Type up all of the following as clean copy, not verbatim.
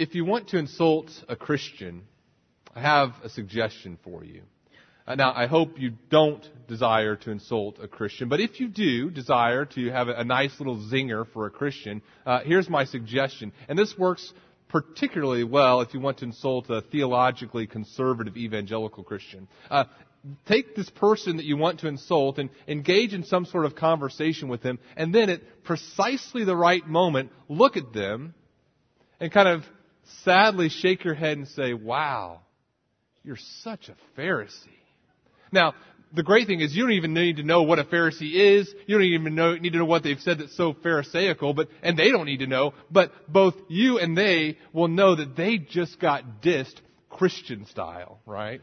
If you want to insult a Christian, I have a suggestion for you. Now, I hope you don't desire to insult a Christian, but if you do desire to have a nice little zinger for a Christian, here's my suggestion. And this works particularly well if you want to insult a theologically conservative evangelical Christian. Take this person that you want to insult and engage in some sort of conversation with them, and then at precisely the right moment, look at them and kind of sadly shake your head and say, "Wow, you're such a Pharisee." Now, the great thing is you don't even need to know what a Pharisee is. You don't even need to know what they've said that's so Pharisaical, and they don't need to know. But both you and they will know that they just got dissed Christian style, right?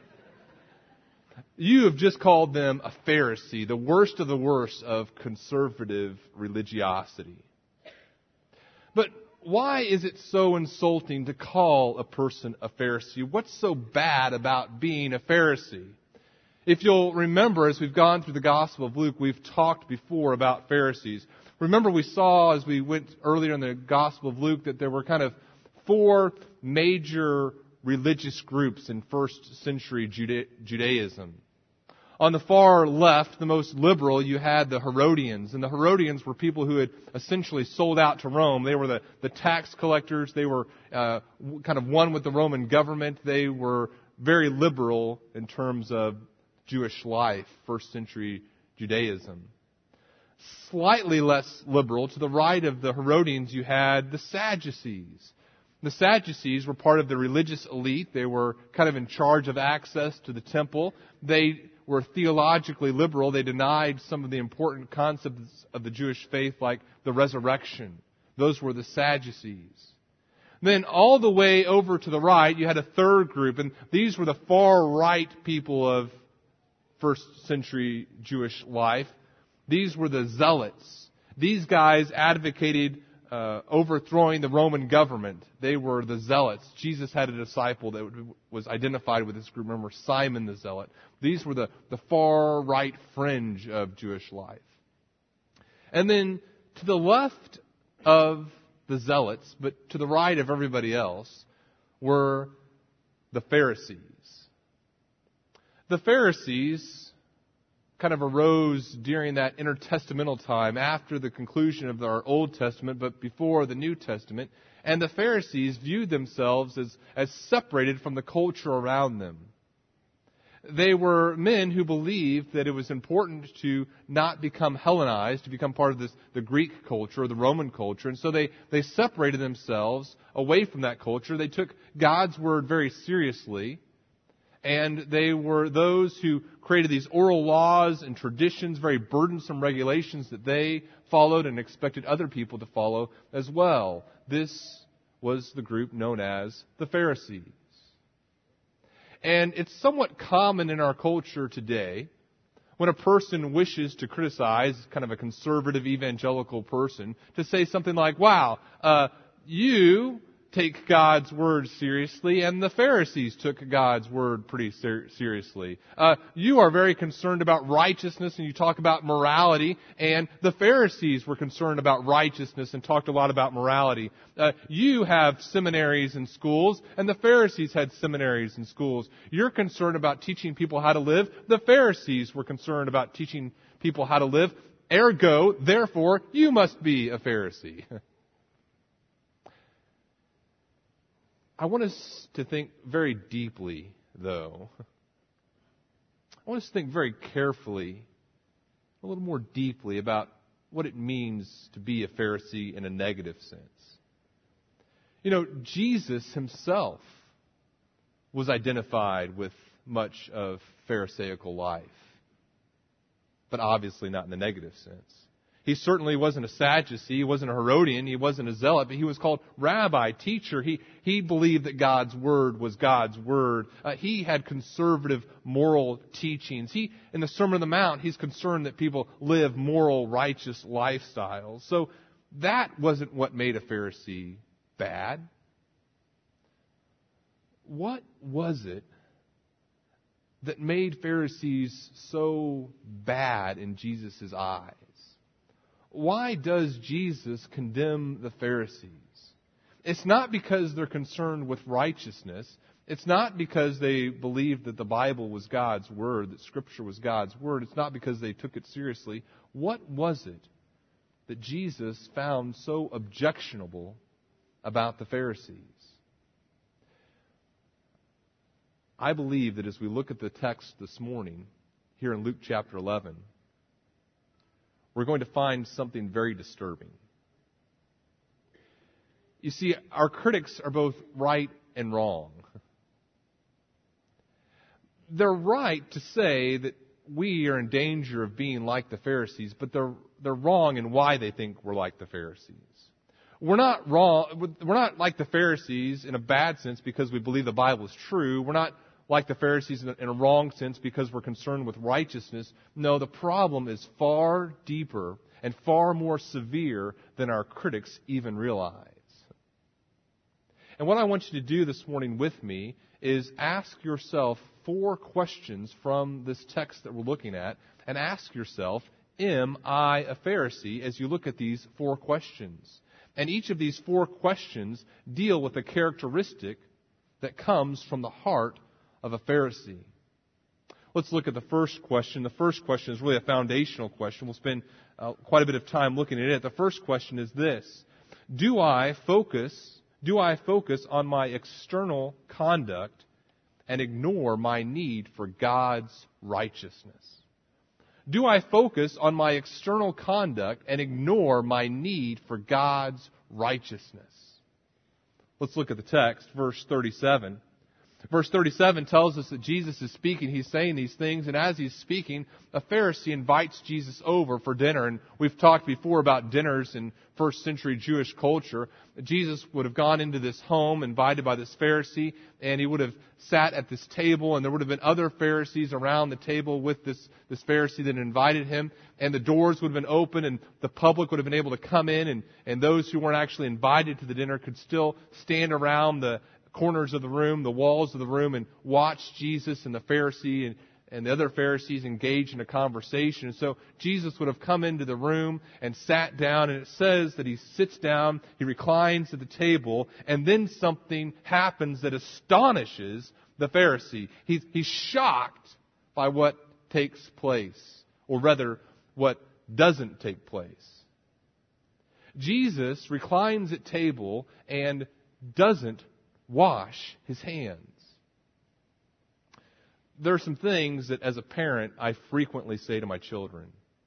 You have just called them a Pharisee, the worst of the worst of conservative religiosity. But why is it so insulting to call a person a Pharisee? What's so bad about being a Pharisee? If you'll remember, as we've gone through the Gospel of Luke, we've talked before about Pharisees. Remember, we saw as we went earlier in the Gospel of Luke that there were kind of 4 major religious groups in first century Judaism. On the far left, the most liberal, you had the Herodians. And the Herodians were people who had essentially sold out to Rome. They were the tax collectors. They were kind of one with the Roman government. They were very liberal in terms of Jewish life, first century Judaism. Slightly less liberal, to the right of the Herodians, you had the Sadducees. The Sadducees were part of the religious elite. They were kind of in charge of access to the temple. They were theologically liberal. They denied some of the important concepts of the Jewish faith, like the resurrection. Those were the Sadducees. Then all the way over to the right, you had a third group, and these were the far right people of first century Jewish life. These were the Zealots. These guys advocated overthrowing the Roman government. They were the Zealots. Jesus had a disciple that was identified with this group. Remember, Simon the Zealot. These were the far right fringe of Jewish life. And then to the left of the Zealots, but to the right of everybody else, were the Pharisees. The Pharisees kind of arose during that intertestamental time after the conclusion of our Old Testament, but before the New Testament. And the Pharisees viewed themselves as separated from the culture around them. They were men who believed that it was important to not become Hellenized, to become part of the Greek culture or the Roman culture. And so they separated themselves away from that culture. They took God's word very seriously. And they were those who created these oral laws and traditions, very burdensome regulations that they followed and expected other people to follow as well. This was the group known as the Pharisees. And it's somewhat common in our culture today when a person wishes to criticize kind of a conservative evangelical person to say something like, "Wow, you take God's word seriously, and the Pharisees took God's word pretty seriously. You are very concerned about righteousness, and you talk about morality, and the Pharisees were concerned about righteousness and talked a lot about morality. You have seminaries and schools, and the Pharisees had seminaries and schools. You're concerned about teaching people how to live. The Pharisees were concerned about teaching people how to live. Ergo, therefore, you must be a Pharisee." I want us to think very deeply, though. I want us to think very carefully, a little more deeply about what it means to be a Pharisee in a negative sense. You know, Jesus himself was identified with much of Pharisaical life, but obviously not in the negative sense. He certainly wasn't a Sadducee, he wasn't a Herodian, he wasn't a Zealot, but he was called Rabbi, teacher. He believed that God's Word was God's Word. He had conservative moral teachings. In the Sermon on the Mount, he's concerned that people live moral, righteous lifestyles. So that wasn't what made a Pharisee bad. What was it that made Pharisees so bad in Jesus' eyes? Why does Jesus condemn the Pharisees? It's not because they're concerned with righteousness. It's not because they believed that the Bible was God's Word, that Scripture was God's Word. It's not because they took it seriously. What was it that Jesus found so objectionable about the Pharisees? I believe that as we look at the text this morning, here in Luke chapter 11, we're going to find something very disturbing. You see, our critics are both right and wrong. They're right to say that we are in danger of being like the Pharisees, but they're wrong in why they think we're like the Pharisees. We're not wrong. We're not like the Pharisees in a bad sense because we believe the Bible is true. We're not like the Pharisees in a wrong sense because we're concerned with righteousness. No, the problem is far deeper and far more severe than our critics even realize. And what I want you to do this morning with me is ask yourself 4 questions from this text that we're looking at, and ask yourself, am I a Pharisee, as you look at these 4 questions? And each of these 4 questions deal with a characteristic that comes from the heart of a Pharisee. Let's look at the first question. The first question is really a foundational question. We'll spend quite a bit of time looking at it. The first question is this: Do I focus on my external conduct and ignore my need for God's righteousness? Do I focus on my external conduct and ignore my need for God's righteousness? Let's look at the text, verse 37. Verse 37 tells us that Jesus is speaking. He's saying these things, and as he's speaking, a Pharisee invites Jesus over for dinner. And we've talked before about dinners in first century Jewish culture. Jesus would have gone into this home invited by this Pharisee, and he would have sat at this table, and there would have been other Pharisees around the table with this Pharisee that invited him, and the doors would have been open, and the public would have been able to come in, and those who weren't actually invited to the dinner could still stand around the corners of the room, the walls of the room, and watch Jesus and the Pharisee and the other Pharisees engage in a conversation. And so Jesus would have come into the room and sat down, and it says that he sits down, he reclines at the table, and then something happens that astonishes the Pharisee. He's shocked by what takes place, or rather, what doesn't take place. Jesus reclines at table and doesn't wash his hands. There are some things that as a parent I frequently say to my children.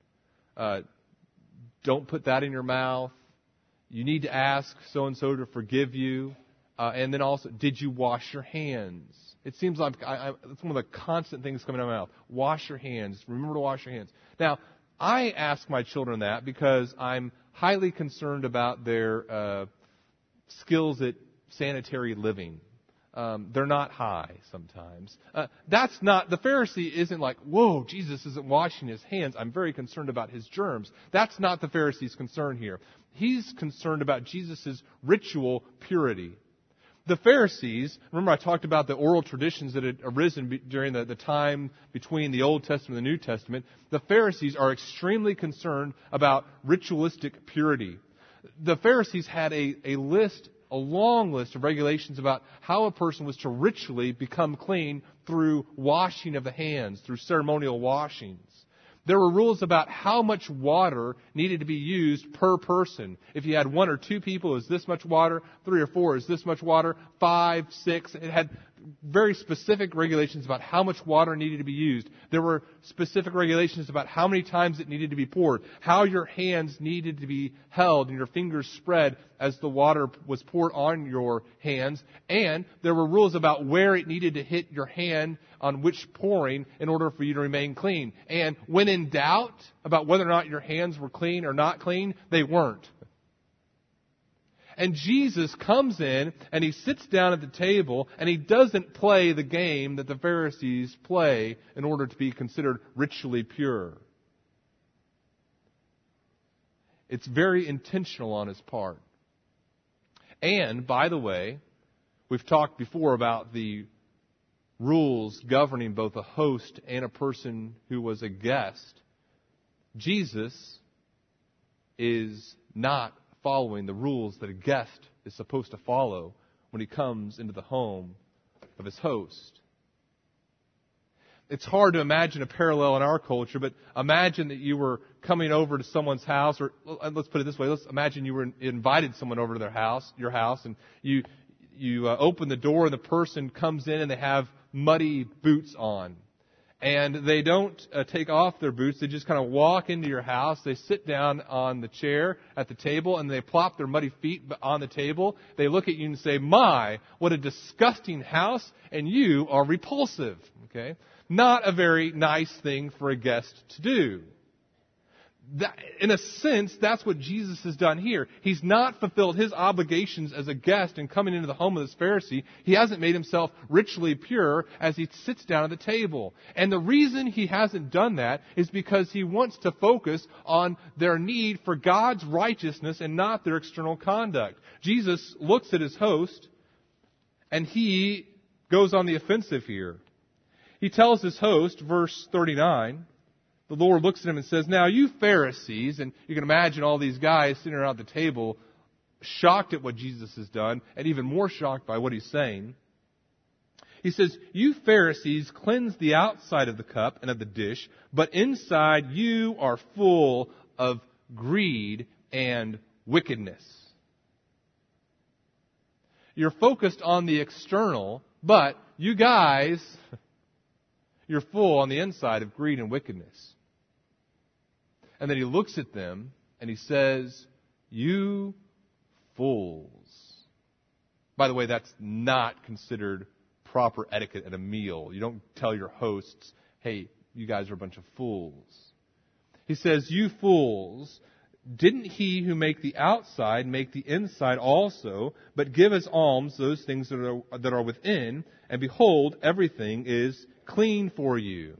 Don't put that in your mouth. You need to ask so-and-so to forgive you. And then also, did you wash your hands? It seems like it's one of the constant things coming out of my mouth. Wash your hands. Remember to wash your hands. Now, I ask my children that because I'm highly concerned about their skills at sanitary living. They're not high sometimes. That's not, the Pharisee isn't like, whoa, Jesus isn't washing his hands. I'm very concerned about his germs. That's not the Pharisee's concern here. He's concerned about Jesus' ritual purity. The Pharisees, remember I talked about the oral traditions that had arisen during the time between the Old Testament and the New Testament. The Pharisees are extremely concerned about ritualistic purity. The Pharisees had a long list of regulations about how a person was to ritually become clean through washing of the hands, through ceremonial washings. There were rules about how much water needed to be used per person. If you had 1 or 2 people, it was this much water. 3 or 4 is this much water. 5, 6. It had very specific regulations about how much water needed to be used. There were specific regulations about how many times it needed to be poured, how your hands needed to be held and your fingers spread as the water was poured on your hands. And there were rules about where it needed to hit your hand on which pouring in order for you to remain clean. And when in doubt about whether or not your hands were clean or not clean, they weren't. And Jesus comes in and he sits down at the table and he doesn't play the game that the Pharisees play in order to be considered ritually pure. It's very intentional on his part. And, by the way, we've talked before about the rules governing both a host and a person who was a guest. Jesus is not following the rules that a guest is supposed to follow when he comes into the home of his host. It's hard to imagine a parallel in our culture, but imagine that you were coming over to someone's house, or let's put it this way, let's imagine you were invited someone over to your house, and you open the door and the person comes in and they have muddy boots on. And they don't take off their boots. They just kind of walk into your house. They sit down on the chair at the table and they plop their muddy feet on the table. They look at you and say, "My, what a disgusting house, and you are repulsive." Okay? Not a very nice thing for a guest to do. In a sense, that's what Jesus has done here. He's not fulfilled his obligations as a guest in coming into the home of this Pharisee. He hasn't made himself ritually pure as he sits down at the table. And the reason he hasn't done that is because he wants to focus on their need for God's righteousness and not their external conduct. Jesus looks at his host and he goes on the offensive here. He tells his host, verse 39, the Lord looks at him and says, "Now you Pharisees," and you can imagine all these guys sitting around the table, shocked at what Jesus has done, and even more shocked by what he's saying. He says, "You Pharisees cleanse the outside of the cup and of the dish, but inside you are full of greed and wickedness." You're focused on the external, but you guys, you're full on the inside of greed and wickedness. And then he looks at them and he says, "You fools." By the way, that's not considered proper etiquette at a meal. You don't tell your hosts, "Hey, you guys are a bunch of fools." He says, "You fools, didn't he who make the outside make the inside also? But give as alms those things that are within, and behold, everything is clean for you."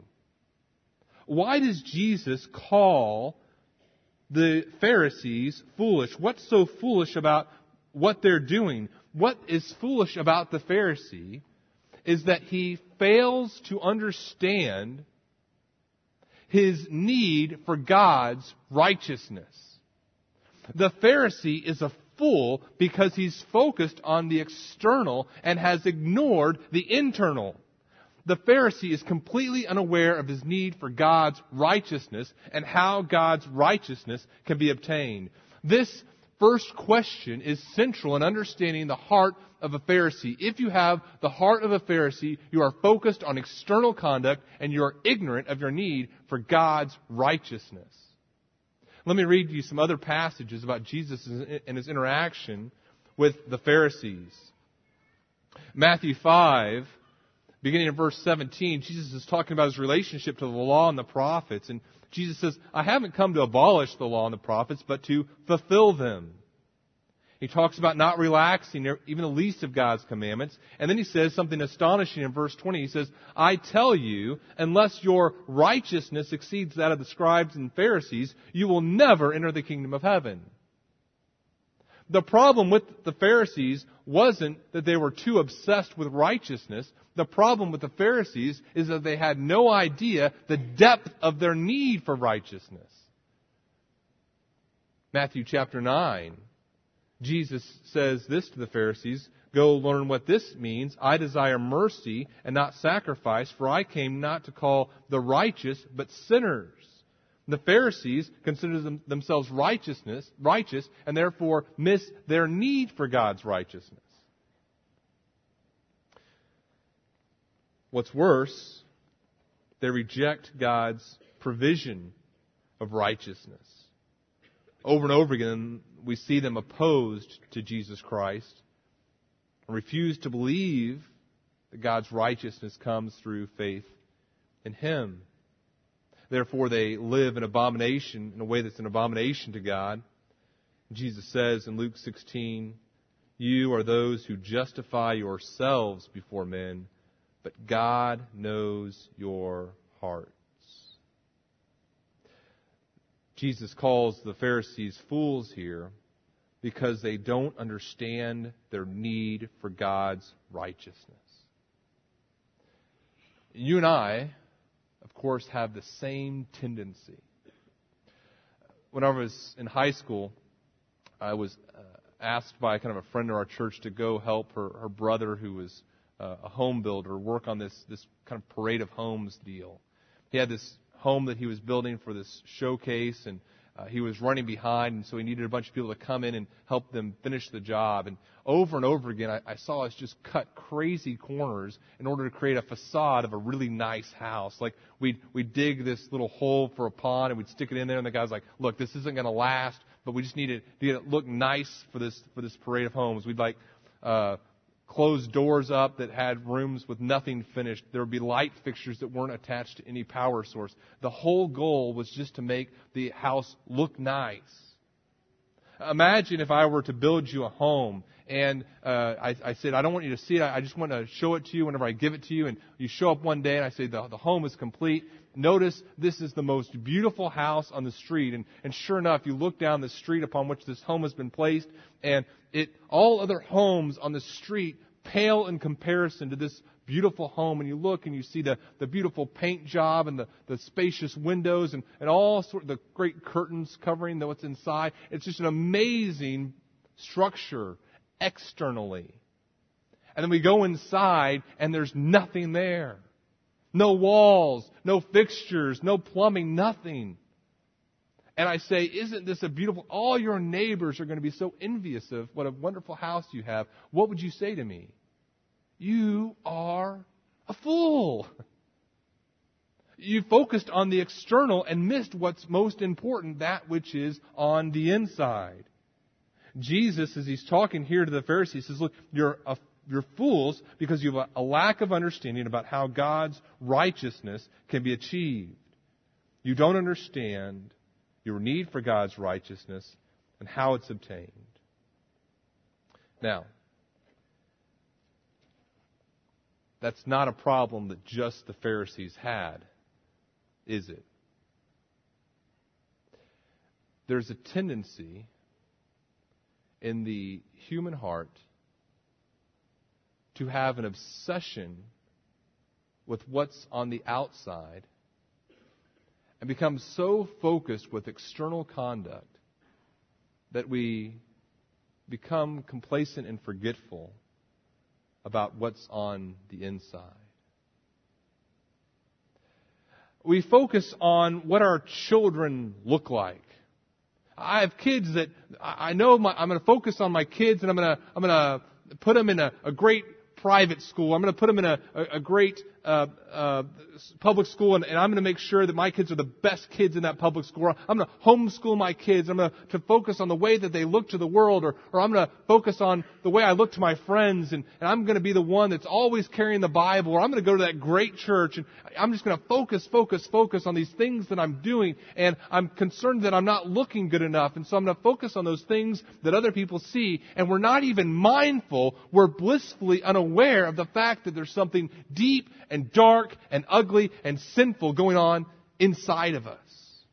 Why does Jesus call the Pharisees foolish? What's so foolish about what they're doing? What is foolish about the Pharisee is that he fails to understand his need for God's righteousness. The Pharisee is a fool because he's focused on the external and has ignored the internal. The Pharisee is completely unaware of his need for God's righteousness and how God's righteousness can be obtained. This first question is central in understanding the heart of a Pharisee. If you have the heart of a Pharisee, you are focused on external conduct and you are ignorant of your need for God's righteousness. Let me read you some other passages about Jesus and his interaction with the Pharisees. Matthew 5, beginning in verse 17, Jesus is talking about his relationship to the law and the prophets. And Jesus says, "I haven't come to abolish the law and the prophets, but to fulfill them." He talks about not relaxing even the least of God's commandments. And then he says something astonishing in verse 20. He says, "I tell you, unless your righteousness exceeds that of the scribes and Pharisees, you will never enter the kingdom of heaven." The problem with the Pharisees wasn't that they were too obsessed with righteousness. The problem with the Pharisees is that they had no idea the depth of their need for righteousness. Matthew chapter 9, Jesus says this to the Pharisees, "Go learn what this means. I desire mercy and not sacrifice, for I came not to call the righteous, but sinners." The Pharisees consider themselves righteous, and therefore miss their need for God's righteousness. What's worse, they reject God's provision of righteousness. Over and over again, we see them opposed to Jesus Christ and refuse to believe that God's righteousness comes through faith in Him. Therefore, they live in abomination, in a way that's an abomination to God. Jesus says in Luke 16, "You are those who justify yourselves before men, but God knows your hearts." Jesus calls the Pharisees fools here because they don't understand their need for God's righteousness. You and I, of course, have the same tendency. When I was in high school, I was asked by kind of a friend of our church to go help her brother, who was a home builder, work on this kind of parade of homes deal. He had this home that he was building for this showcase, and he was running behind, and so he needed a bunch of people to come in and help them finish the job. And over again, I saw us just cut crazy corners in order to create a facade of a really nice house. Like, we'd dig this little hole for a pond, and we'd stick it in there, and the guy's like, look, this isn't going to last, but we just need to get it look nice for this parade of homes. We'd close doors up that had rooms with nothing finished. There would be light fixtures that weren't attached to any power source. The whole goal was just to make the house look nice. Imagine if I were to build you a home and I said, I don't want you to see it. I just want to show it to you whenever I give it to you. And you show up one day and I say, the home is complete. Notice this is the most beautiful house on the street. And sure enough, you look down the street upon which this home has been placed, and all other homes on the street pale in comparison to this beautiful home. And you look and you see the beautiful paint job and the spacious windows and all sorts the great curtains covering what's inside. It's just an amazing structure externally. And then we go inside and there's nothing there. No walls, no fixtures, no plumbing, nothing. And I say, isn't this a beautiful... All your neighbors are going to be so envious of what a wonderful house you have. What would you say to me? You are a fool. You focused on the external and missed what's most important, that which is on the inside. Jesus, as he's talking here to the Pharisees, says, look, you're fools because you have a lack of understanding about how God's righteousness can be achieved. You don't understand your need for God's righteousness and how it's obtained. Now, that's not a problem that just the Pharisees had, is it? There's a tendency in the human heart to have an obsession with what's on the outside and become so focused with external conduct that we become complacent and forgetful about what's on the inside. We focus on what our children look like. I have kids that I know I'm going to focus on my kids, and I'm going to put them in a great private school. I'm going to put them in a great public school, and I'm going to make sure that my kids are the best kids in that public school. I'm going to homeschool my kids. I'm going to focus on the way that they look to the world, or I'm going to focus on the way I look to my friends, and I'm going to be the one that's always carrying the Bible, or I'm going to go to that great church, and I'm just going to focus on these things that I'm doing, and I'm concerned that I'm not looking good enough, and so I'm going to focus on those things that other people see, and we're not even mindful, we're blissfully unaware of the fact that there's something deep and dark and ugly and sinful going on inside of us.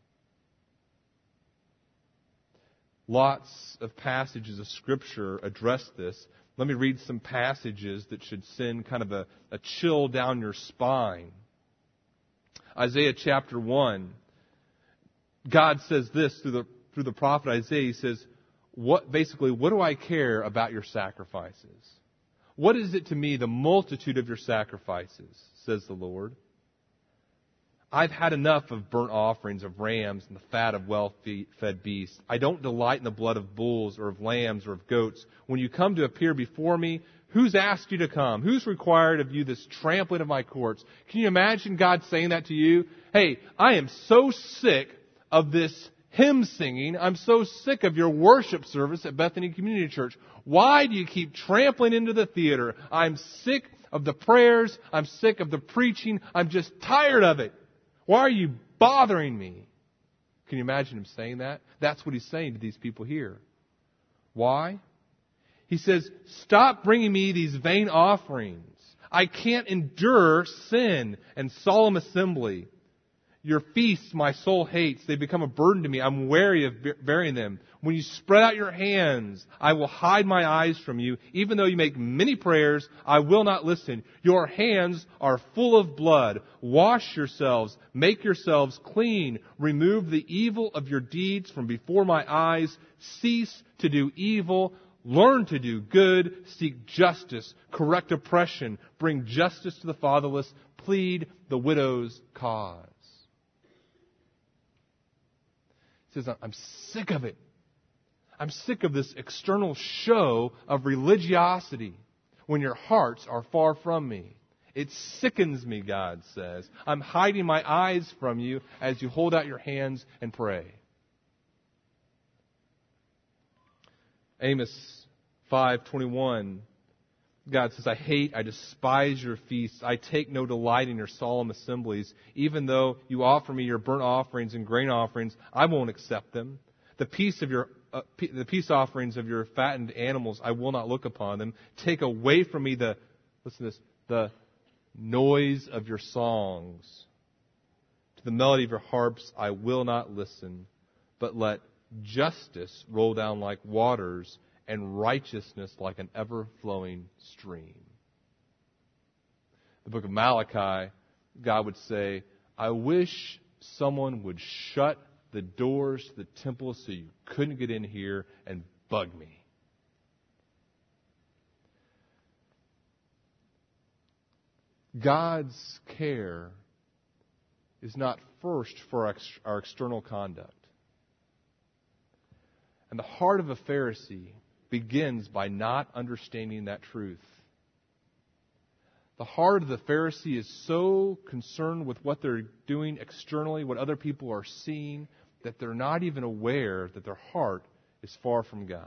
Lots of passages of Scripture address this. Let me read some passages that should send kind of a chill down your spine. Isaiah chapter 1. God says this through the prophet Isaiah. He says, what do I care about your sacrifices? What is it to me, the multitude of your sacrifices, says the Lord? I've had enough of burnt offerings of rams and the fat of well-fed beasts. I don't delight in the blood of bulls or of lambs or of goats. When you come to appear before me, who's asked you to come? Who's required of you this trampling of my courts? Can you imagine God saying that to you? Hey, I am so sick of this hymn singing. I'm so sick of your worship service at Bethany Community Church. Why do you keep trampling into the theater? I'm sick of the prayers. I'm sick of the preaching. I'm just tired of it. Why are you bothering me? Can you imagine him saying that? That's what he's saying to these people here. Why? He says, stop bringing me these vain offerings. I can't endure sin and solemn assembly. Your feasts my soul hates. They become a burden to me. I'm wary of bearing them. When you spread out your hands, I will hide my eyes from you. Even though you make many prayers, I will not listen. Your hands are full of blood. Wash yourselves. Make yourselves clean. Remove the evil of your deeds from before my eyes. Cease to do evil. Learn to do good. Seek justice. Correct oppression. Bring justice to the fatherless. Plead the widow's cause. He says, I'm sick of it. I'm sick of this external show of religiosity when your hearts are far from me. It sickens me, God says. I'm hiding my eyes from you as you hold out your hands and pray. Amos 5:21. God says, I despise your feasts. I take no delight in your solemn assemblies. Even though you offer me your burnt offerings and grain offerings, I won't accept them. The peace offerings of your fattened animals, I will not look upon them. Take away from me the noise of your songs. To the melody of your harps, I will not listen. But let justice roll down like waters, and righteousness like an ever-flowing stream. The book of Malachi, God would say, I wish someone would shut the doors to the temple so you couldn't get in here and bug me. God's care is not first for our external conduct. And the heart of a Pharisee begins by not understanding that truth. The heart of the Pharisee is so concerned with what they're doing externally, what other people are seeing, that they're not even aware that their heart is far from God.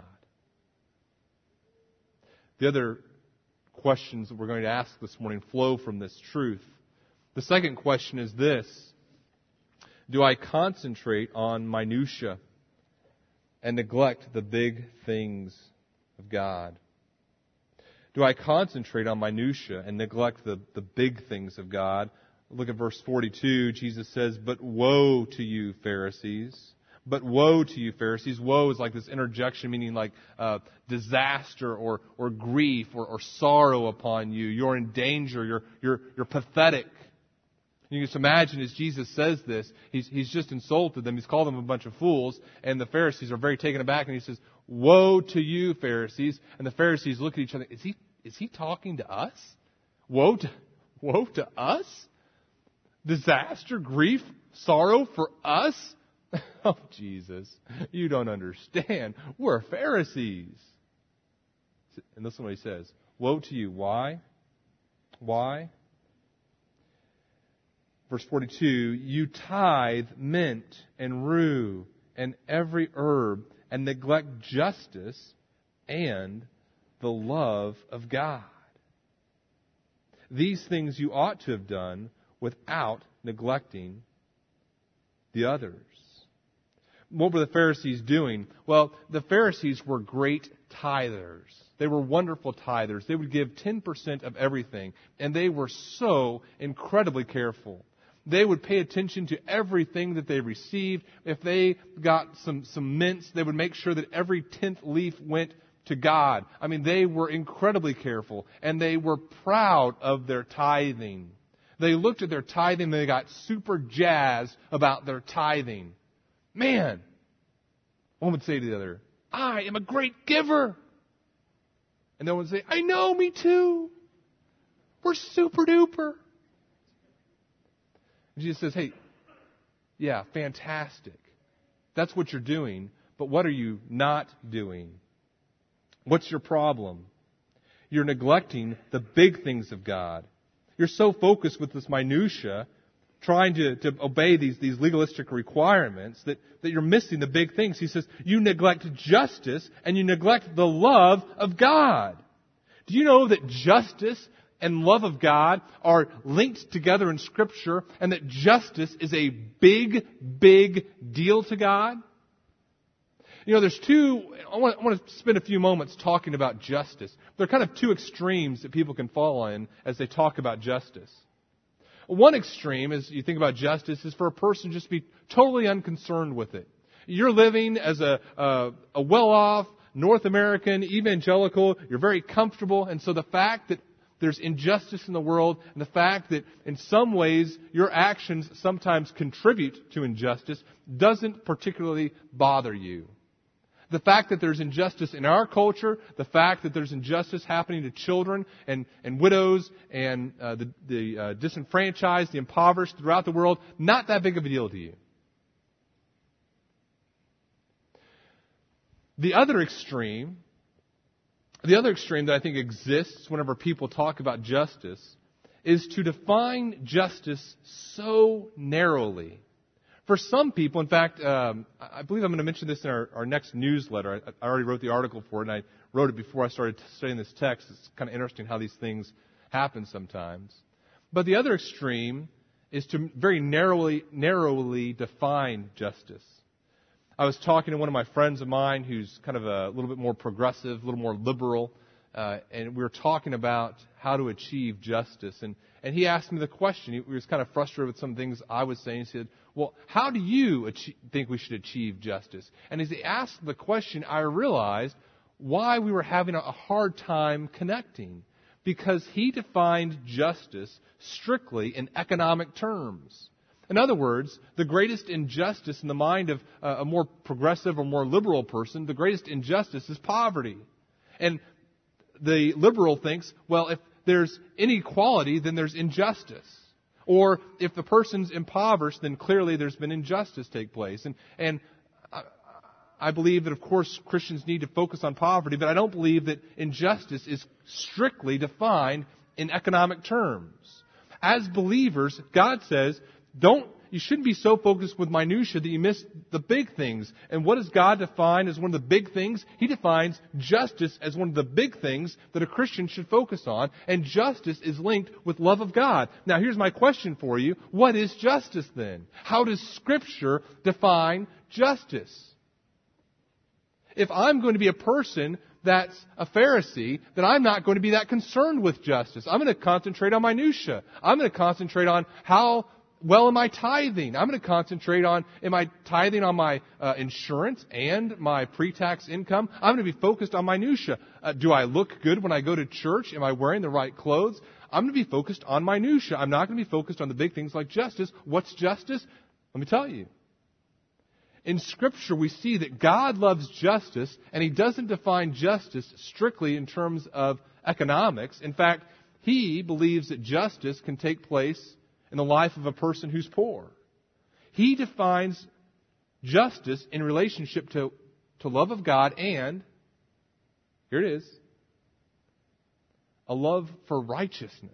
The other questions that we're going to ask this morning flow from this truth. The second question is this: do I concentrate on minutia and neglect the big things of God? Do I concentrate on minutia and neglect the big things of God? Look at verse 42. Jesus says, But woe to you, Pharisees. But woe to you, Pharisees. Woe is like this interjection, meaning like disaster or grief or sorrow upon you. You're in danger. You're pathetic. You can just imagine as Jesus says this, he's just insulted them. He's called them a bunch of fools. And the Pharisees are very taken aback. And he says, Woe to you, Pharisees. And the Pharisees look at each other. Is he talking to us? Woe to us? Disaster, grief, sorrow for us? Oh, Jesus, you don't understand. We're Pharisees. And listen to what he says. Woe to you. Why? Why? Verse 42, you tithe mint and rue and every herb and neglect justice and the love of God. These things you ought to have done without neglecting the others. What were the Pharisees doing? Well, the Pharisees were great tithers. They were wonderful tithers. They would give 10% of everything, and they were so incredibly careful. They would pay attention to everything that they received. If they got some mints, they would make sure that every 10th leaf went to God. I mean, they were incredibly careful, and they were proud of their tithing. They looked at their tithing and they got super jazzed about their tithing. Man, one would say to the other, I am a great giver. And the other would say, I know, me too. We're super duper. And Jesus says, hey, yeah, fantastic. That's what you're doing, but what are you not doing? What's your problem? You're neglecting the big things of God. You're so focused with this minutia, trying to obey these legalistic requirements, that you're missing the big things. He says, you neglect justice and you neglect the love of God. Do you know that justice and love of God are linked together in Scripture, and that justice is a big, big deal to God? You know, I want to spend a few moments talking about justice. There are kind of two extremes that people can fall in as they talk about justice. One extreme, as you think about justice, is for a person just to be totally unconcerned with it. You're living as a well-off North American evangelical. You're very comfortable. And so the fact that there's injustice in the world, and the fact that in some ways your actions sometimes contribute to injustice, doesn't particularly bother you. The fact that there's injustice in our culture, the fact that there's injustice happening to children and widows and the disenfranchised, the impoverished throughout the world, not that big of a deal to you. The other extreme that I think exists whenever people talk about justice is to define justice so narrowly. For some people, in fact, I believe I'm going to mention this in our next newsletter. I already wrote the article for it, and I wrote it before I started studying this text. It's kind of interesting how these things happen sometimes. But the other extreme is to very narrowly define justice. I was talking to one of my friends of mine who's kind of a little bit more progressive, a little more liberal, and we were talking about how to achieve justice. And he asked me the question. He was kind of frustrated with some things I was saying. He said, well, how do you think we should achieve justice? And as he asked the question, I realized why we were having a hard time connecting. Because he defined justice strictly in economic terms. In other words, the greatest injustice in the mind of a more progressive or more liberal person, the greatest injustice is poverty. And the liberal thinks, well, if there's inequality, then there's injustice. Or if the person's impoverished, then clearly there's been injustice take place. And I believe that, of course, Christians need to focus on poverty, but I don't believe that injustice is strictly defined in economic terms. As believers, God says, you shouldn't be so focused with minutia that you miss the big things. And what does God define as one of the big things? He defines justice as one of the big things that a Christian should focus on. And justice is linked with love of God. Now, here's my question for you. What is justice then? How does Scripture define justice? If I'm going to be a person that's a Pharisee, then I'm not going to be that concerned with justice. I'm going to concentrate on minutia. I'm going to concentrate on how well am I tithing? I'm going to concentrate on, am I tithing on my insurance and my pre-tax income? I'm going to be focused on minutia. Do I look good when I go to church? Am I wearing the right clothes? I'm going to be focused on minutia. I'm not going to be focused on the big things like justice. What's justice? Let me tell you. In Scripture, we see that God loves justice, and He doesn't define justice strictly in terms of economics. In fact, He believes that justice can take place in the life of a person who's poor. He defines justice in relationship to love of God and, here it is, a love for righteousness.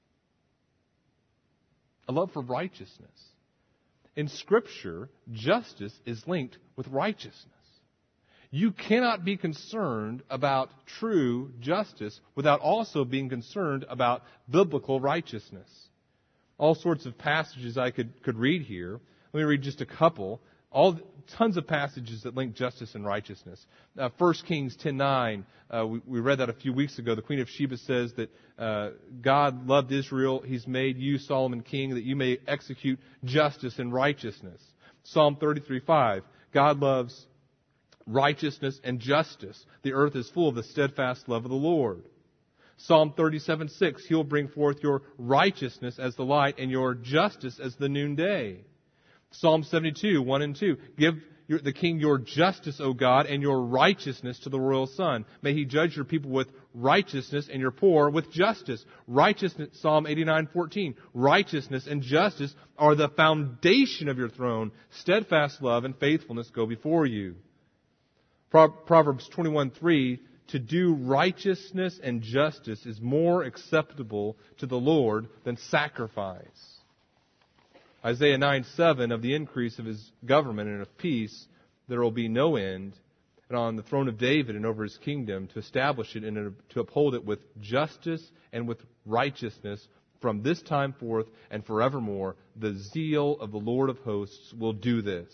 A love for righteousness. In Scripture, justice is linked with righteousness. You cannot be concerned about true justice without also being concerned about biblical righteousness. All sorts of passages I could read here. Let me read just a couple. Tons of passages that link justice and righteousness. 1 Kings 10:9. We read that a few weeks ago. The Queen of Sheba says that God loved Israel. He's made you, Solomon, king, that you may execute justice and righteousness. Psalm 33:5. God loves righteousness and justice. The earth is full of the steadfast love of the Lord. Psalm 37:6, He'll bring forth your righteousness as the light and your justice as the noonday. Psalm 72:1 and 2, give the king your justice, O God, and your righteousness to the royal son. May he judge your people with righteousness and your poor with justice. Righteousness, Psalm 89:14, righteousness and justice are the foundation of your throne. Steadfast love and faithfulness go before you. Proverbs 21:3, to do righteousness and justice is more acceptable to the Lord than sacrifice. Isaiah 9:7, of the increase of His government and of peace there will be no end, and on the throne of David and over His kingdom, to establish it and to uphold it with justice and with righteousness from this time forth and forevermore. The zeal of the Lord of hosts will do this.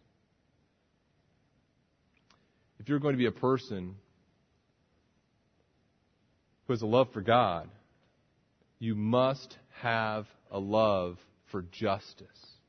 If you're going to be a person who has a love for God, you must have a love for justice.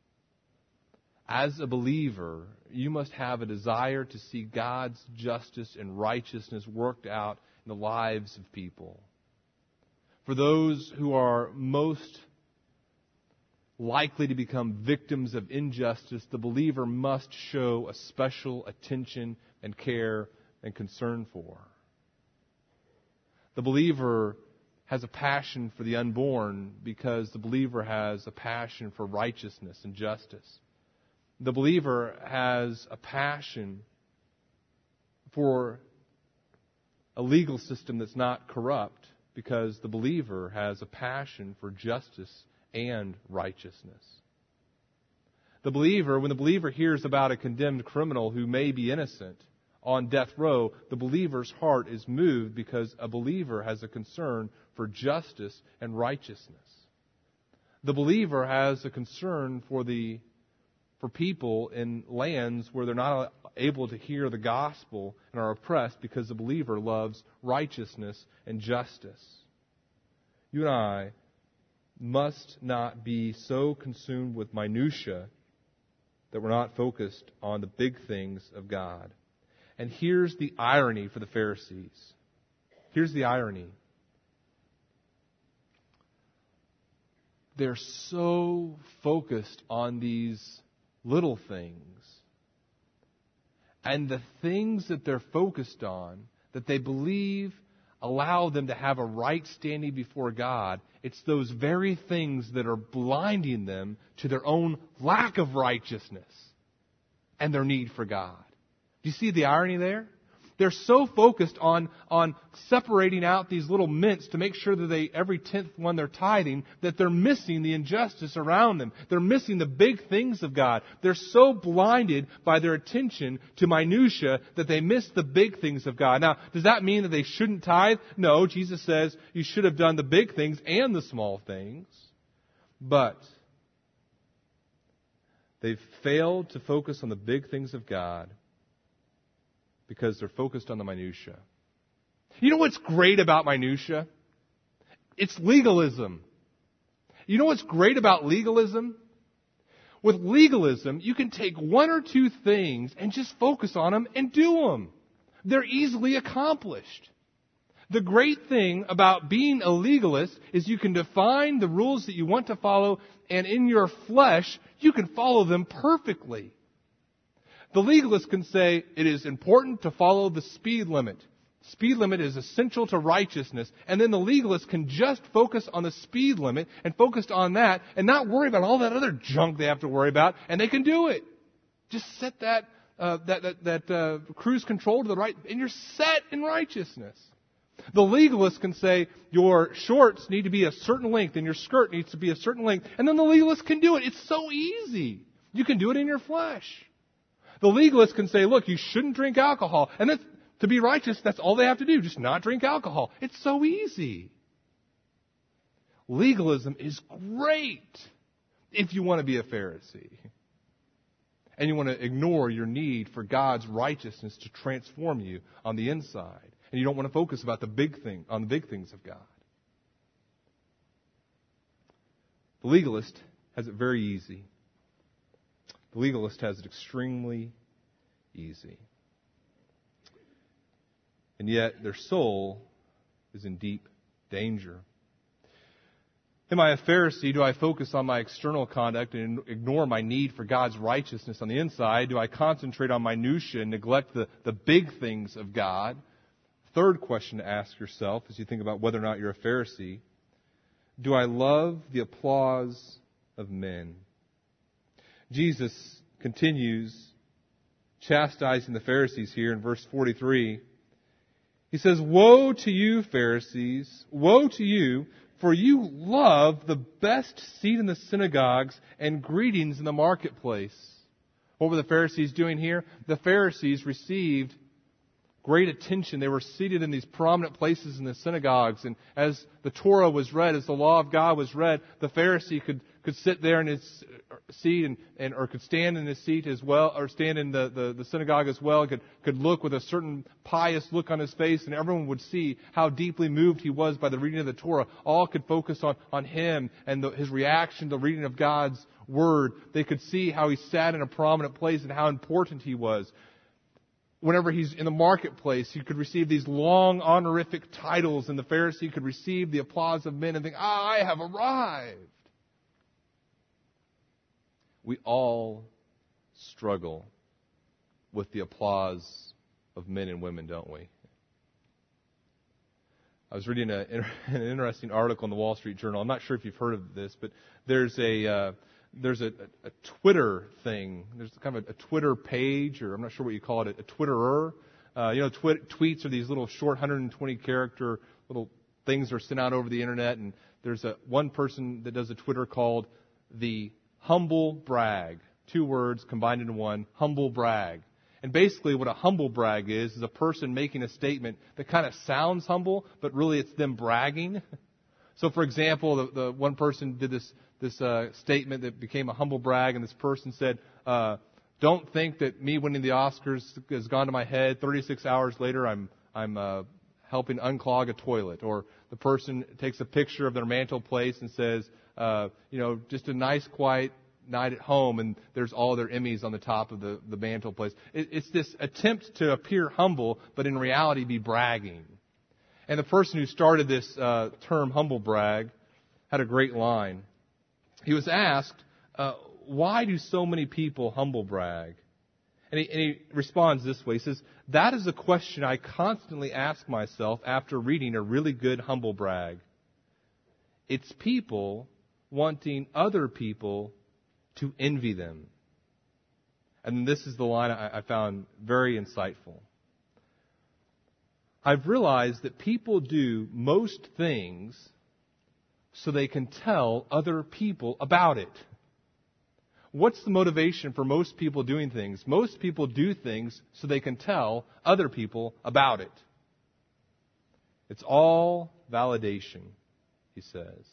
As a believer, you must have a desire to see God's justice and righteousness worked out in the lives of people. For those who are most likely to become victims of injustice, the believer must show a special attention and care and concern for. The believer has a passion for the unborn because the believer has a passion for righteousness and justice. The believer has a passion for a legal system that's not corrupt because the believer has a passion for justice and righteousness. The believer, when the believer hears about a condemned criminal who may be innocent on death row, the believer's heart is moved because a believer has a concern for justice and righteousness. The believer has a concern for people in lands where they're not able to hear the gospel and are oppressed because the believer loves righteousness and justice. You and I must not be so consumed with minutia that we're not focused on the big things of God. And here's the irony for the Pharisees. Here's the irony. They're so focused on these little things. And the things that they're focused on, that they believe allow them to have a right standing before God, it's those very things that are blinding them to their own lack of righteousness and their need for God. Do you see the irony there? They're so focused on separating out these little mints to make sure that every 10th one they're tithing, that they're missing the injustice around them. They're missing the big things of God. They're so blinded by their attention to minutia that they miss the big things of God. Now, does that mean that they shouldn't tithe? No, Jesus says you should have done the big things and the small things. But they've failed to focus on the big things of God because they're focused on the minutia. You know what's great about minutia? It's legalism. You know what's great about legalism? With legalism, you can take one or two things and just focus on them and do them. They're easily accomplished. The great thing about being a legalist is you can define the rules that you want to follow, and in your flesh, you can follow them perfectly. The legalist can say it is important to follow the speed limit. Speed limit is essential to righteousness. And then the legalist can just focus on the speed limit and focus on that and not worry about all that other junk they have to worry about, and they can do it. Just set that cruise control to the right, and you're set in righteousness. The legalist can say your shorts need to be a certain length and your skirt needs to be a certain length, and then the legalist can do it. It's so easy. You can do it in your flesh. The legalist can say, look, you shouldn't drink alcohol. And that's, to be righteous, that's all they have to do, just not drink alcohol. It's so easy. Legalism is great if you want to be a Pharisee. And you want to ignore your need for God's righteousness to transform you on the inside. And you don't want to focus on the big things of God. The legalist has it very easy. The legalist has it extremely easy. And yet their soul is in deep danger. Am I a Pharisee? Do I focus on my external conduct and ignore my need for God's righteousness on the inside? Do I concentrate on minutia and neglect the big things of God? Third question to ask yourself as you think about whether or not you're a Pharisee. Do I love the applause of men? Jesus continues chastising the Pharisees here in verse 43. He says, "Woe to you, Pharisees! Woe to you, for you love the best seat in the synagogues and greetings in the marketplace." What were the Pharisees doing here? The Pharisees received great attention. They were seated in these prominent places in the synagogues. And as the Torah was read, as the law of God was read, the Pharisee could sit there in his seat or could stand in his seat as well, or stand in the synagogue as well, could look with a certain pious look on his face, and everyone would see how deeply moved he was by the reading of the Torah. All could focus on him and his reaction to the reading of God's Word. They could see how he sat in a prominent place and how important he was. Whenever he's in the marketplace, he could receive these long honorific titles, and the Pharisee could receive the applause of men and think, I have arrived. We all struggle with the applause of men and women, don't we? I was reading an interesting article in the Wall Street Journal. I'm not sure if you've heard of this, but there's a Twitter thing. There's kind of a Twitter page, or I'm not sure what you call it, a Twitterer. Tweets are these little short 120 character little things that are sent out over the internet, and there's one person that does a Twitter called the Humble Brag. 2 words combined into one, Humble Brag. And basically what a humble brag is a person making a statement that kind of sounds humble, but really it's them bragging. So, for example, the one person did this statement that became a humble brag, and this person said, "Don't think that me winning the Oscars has gone to my head. 36 hours later, I'm helping unclog a toilet." Or the person takes a picture of their mantel place and says, "Just a nice, quiet night at home," and there's all their Emmys on the top of the mantel place. It's this attempt to appear humble, but in reality be bragging. And the person who started this term humble brag had a great line. He was asked, why do so many people humble brag? And he responds this way. He says, that is a question I constantly ask myself after reading a really good humble brag. It's people wanting other people to envy them. And this is the line I found very insightful. I've realized that people do most things so they can tell other people about it. What's the motivation for most people doing things? Most people do things so they can tell other people about it. It's all validation, he says.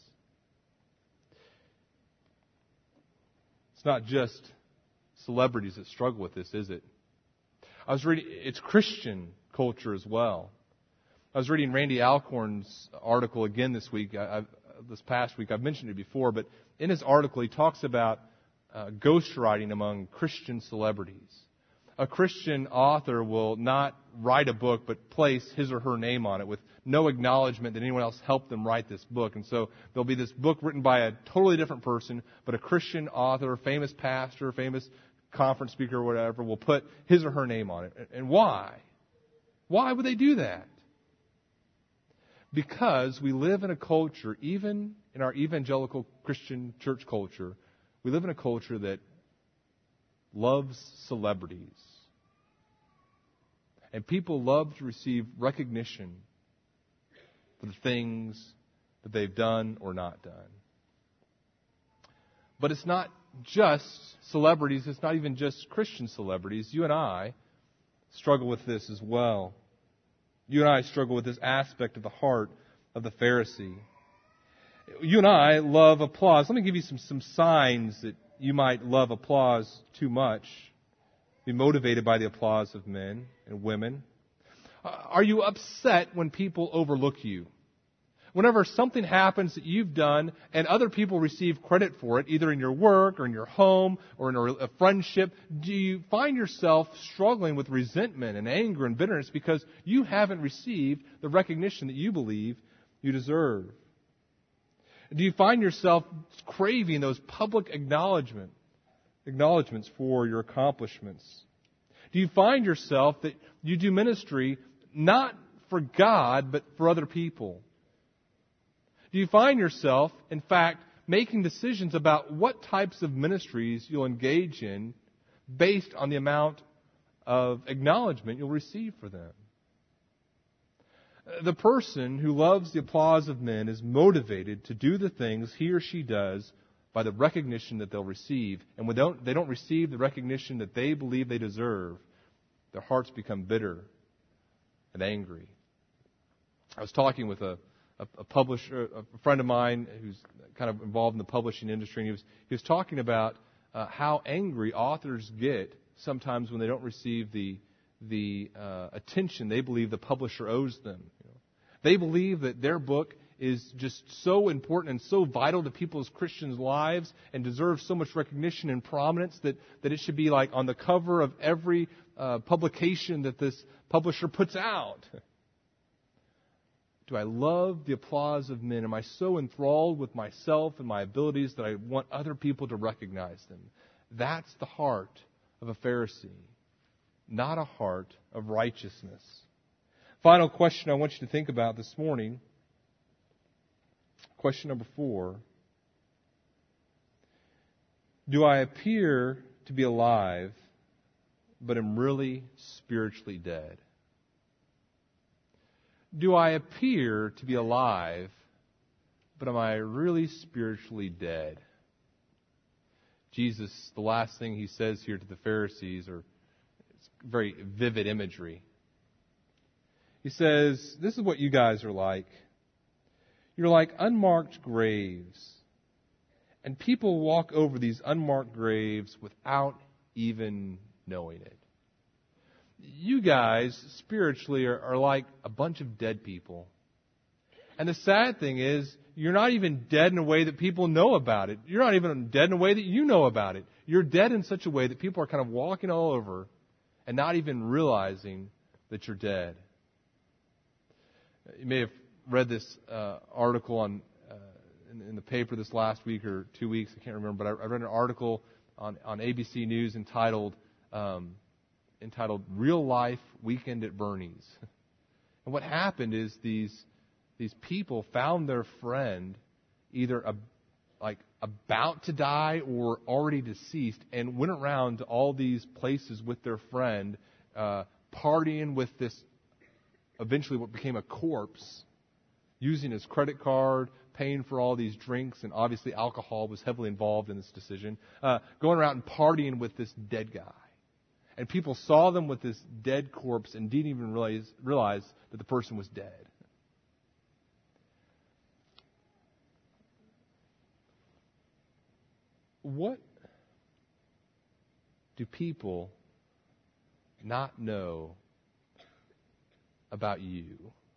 It's not just celebrities that struggle with this, is it? I was reading, it's Christian culture as well. I was reading Randy Alcorn's article again this week. This past week, I've mentioned it before, but in his article, he talks about ghostwriting among Christian celebrities. A Christian author will not write a book, but place his or her name on it with no acknowledgement that anyone else helped them write this book. And so there'll be this book written by a totally different person, but a Christian author, famous pastor, famous conference speaker, or whatever, will put his or her name on it. And why? Why would they do that? Because we live in a culture, even in our evangelical Christian church culture, we live in a culture that loves celebrities. And people love to receive recognition for the things that they've done or not done. But it's not just celebrities. It's not even just Christian celebrities. You and I struggle with this as well. You and I struggle with this aspect of the heart of the Pharisee. You and I love applause. Let me give you some signs that you might love applause too much, be motivated by the applause of men and women. Are you upset when people overlook you? Whenever something happens that you've done and other people receive credit for it, either in your work or in your home or in a friendship, do you find yourself struggling with resentment and anger and bitterness because you haven't received the recognition that you believe you deserve? Do you find yourself craving those public acknowledgments for your accomplishments? Do you find yourself that you do ministry not for God, but for other people? Do you find yourself, in fact, making decisions about what types of ministries you'll engage in based on the amount of acknowledgement you'll receive for them? The person who loves the applause of men is motivated to do the things he or she does by the recognition that they'll receive. And when they don't receive the recognition that they believe they deserve, their hearts become bitter and angry. I was talking with a a publisher, a friend of mine who's kind of involved in the publishing industry, and he was talking about how angry authors get sometimes when they don't receive the attention they believe the publisher owes them. They believe that their book is just so important and so vital to people's Christians' lives and deserves so much recognition and prominence that it should be like on the cover of every publication that this publisher puts out. Do I love the applause of men? Am I so enthralled with myself and my abilities that I want other people to recognize them? That's the heart of a Pharisee, not a heart of righteousness. Final question I want you to think about this morning. Question number 4. Do I appear to be alive, but am really spiritually dead? Do I appear to be alive, but am I really spiritually dead? Jesus, the last thing he says here to the Pharisees, it's very vivid imagery. He says, this is what you guys are like. You're like unmarked graves. And people walk over these unmarked graves without even knowing it. You guys, spiritually, are like a bunch of dead people. And the sad thing is, you're not even dead in a way that people know about it. You're not even dead in a way that you know about it. You're dead in such a way that people are kind of walking all over and not even realizing that you're dead. You may have read this article on in the paper this last week or 2 weeks. I can't remember, but I read an article on ABC News entitled "Real Life Weekend at Bernie's." And what happened is these people found their friend either about to die or already deceased, and went around to all these places with their friend, partying with this, eventually what became a corpse, using his credit card, paying for all these drinks, and obviously alcohol was heavily involved in this decision, going around and partying with this dead guy. And people saw them with this dead corpse and didn't even realize that the person was dead. What do people not know about you?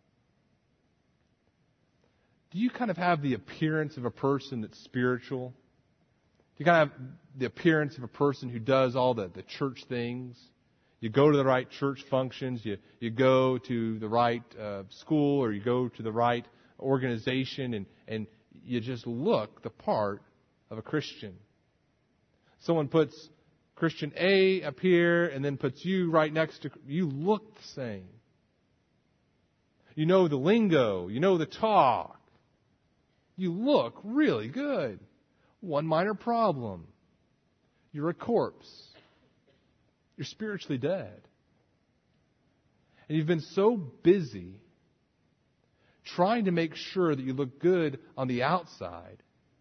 Do you kind of have the appearance of a person that's spiritual? Do you kind of have the appearance of a person who does all the church things? You go to the right church functions, you go to the right school, or you go to the right organization, and you just look the part of a Christian. Someone puts Christian A up here and then puts you right next to, you look the same. You know the lingo, you know the talk. You look really good. One minor problem. You're a corpse. You're spiritually dead. And you've been so busy trying to make sure that you look good on the outside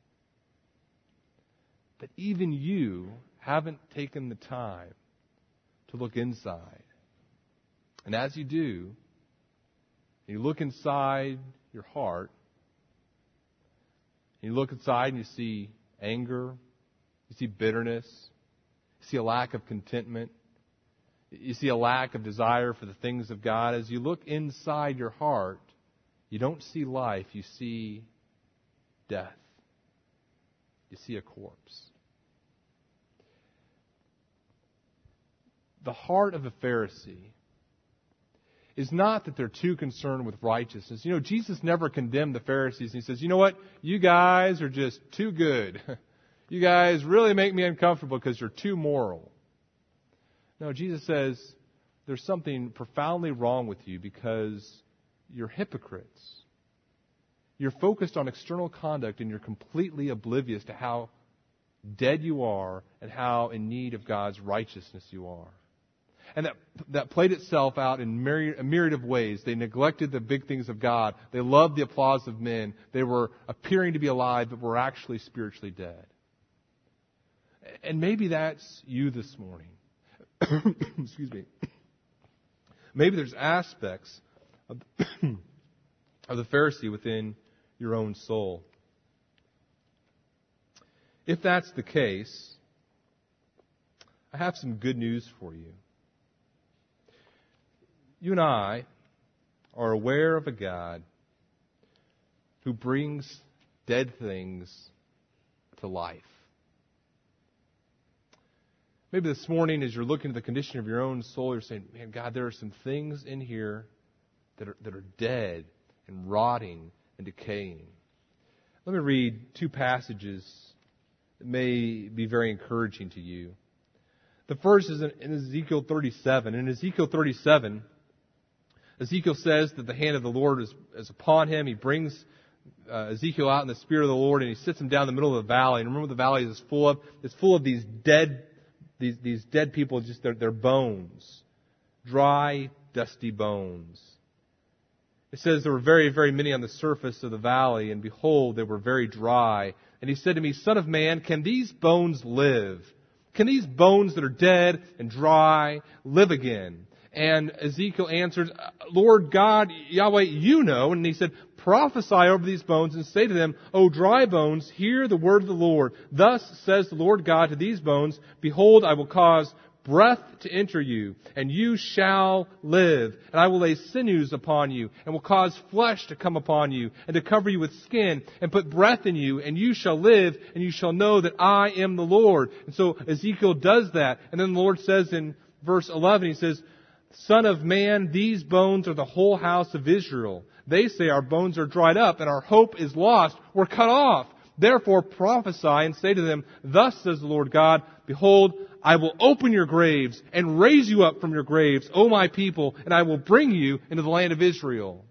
that even you haven't taken the time to look inside. And as you do, you look inside your heart, and you look inside and you see anger, you see bitterness, you see a lack of contentment, you see a lack of desire for the things of God. As you look inside your heart, you don't see life, you see death. You see a corpse. The heart of a Pharisee is not that they're too concerned with righteousness. You know, Jesus never condemned the Pharisees. He says, you know what? You guys are just too good. You guys really make me uncomfortable because you're too moral. No, Jesus says there's something profoundly wrong with you because you're hypocrites. You're focused on external conduct and you're completely oblivious to how dead you are and how in need of God's righteousness you are. And that played itself out in a myriad of ways. They neglected the big things of God. They loved the applause of men. They were appearing to be alive, but were actually spiritually dead. And maybe that's you this morning. Excuse me. Maybe there's aspects of the Pharisee within your own soul. If that's the case, I have some good news for you. You and I are aware of a God who brings dead things to life. Maybe this morning, as you're looking at the condition of your own soul, you're saying, man, God, there are some things in here that are dead and rotting and decaying. Let me read two passages that may be very encouraging to you. The first is in Ezekiel 37. In Ezekiel 37, Ezekiel says that the hand of the Lord is upon him. He brings Ezekiel out in the Spirit of the Lord, and he sits him down in the middle of the valley. And remember, the valley is full of these dead people, just their bones, dry, dusty bones. It says there were very, very many on the surface of the valley, and behold, they were very dry. And he said to me, Son of man, can these bones live? Can these bones that are dead and dry live again? And Ezekiel answered, Lord God, Yahweh, you know. And he said, prophesy over these bones and say to them, O dry bones, hear the word of the Lord. Thus says the Lord God to these bones, behold, I will cause breath to enter you, and you shall live. And I will lay sinews upon you, and will cause flesh to come upon you, and to cover you with skin, and put breath in you, and you shall live, and you shall know that I am the Lord. And so Ezekiel does that. And then the Lord says in verse 11, he says, Son of man, these bones are the whole house of Israel. They say our bones are dried up, and our hope is lost. We're cut off. Therefore prophesy and say to them, Thus says the Lord God, behold, I will open your graves and raise you up from your graves, O my people, and I will bring you into the land of Israel.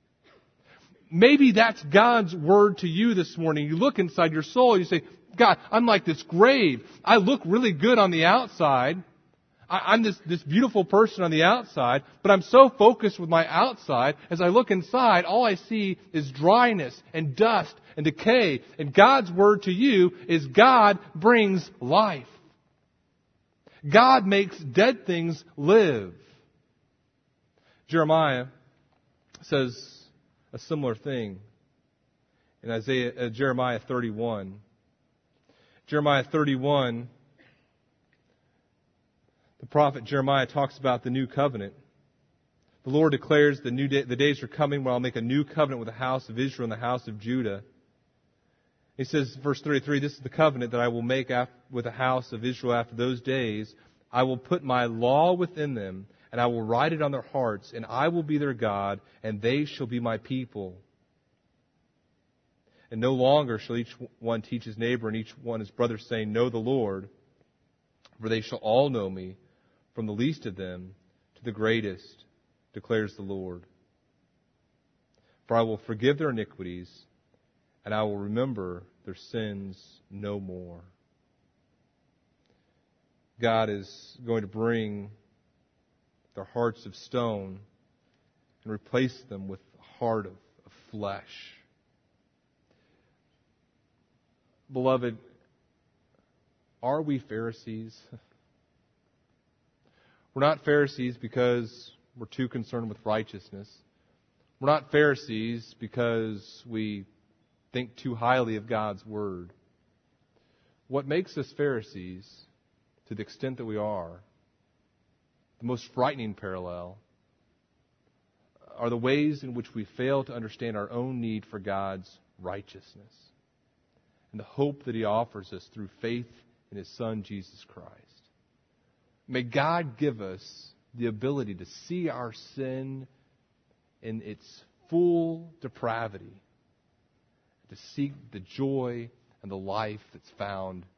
Maybe that's God's word to you this morning. You look inside your soul, you say, God, I'm like this grave. I look really good on the outside. I'm this beautiful person on the outside, but I'm so focused with my outside, as I look inside, all I see is dryness and dust and decay. And God's word to you is God brings life. God makes dead things live. Jeremiah says a similar thing in Jeremiah 31. Jeremiah 31, the prophet Jeremiah talks about the new covenant. The Lord declares the days are coming where I'll make a new covenant with the house of Israel and the house of Judah. He says, verse 33, this is the covenant that I will make with the house of Israel after those days. I will put my law within them, and I will write it on their hearts, and I will be their God, and they shall be my people. And no longer shall each one teach his neighbor and each one his brother, saying, Know the Lord, for they shall all know me, from the least of them to the greatest, declares the Lord. For I will forgive their iniquities, and I will remember their sins no more. God is going to bring their hearts of stone and replace them with a heart of flesh. Beloved, are we Pharisees? We're not Pharisees because we're too concerned with righteousness. We're not Pharisees because we think too highly of God's Word. What makes us Pharisees, to the extent that we are, the most frightening parallel, are the ways in which we fail to understand our own need for God's righteousness and the hope that He offers us through faith in His Son, Jesus Christ. May God give us the ability to see our sin in its full depravity, to seek the joy and the life that's found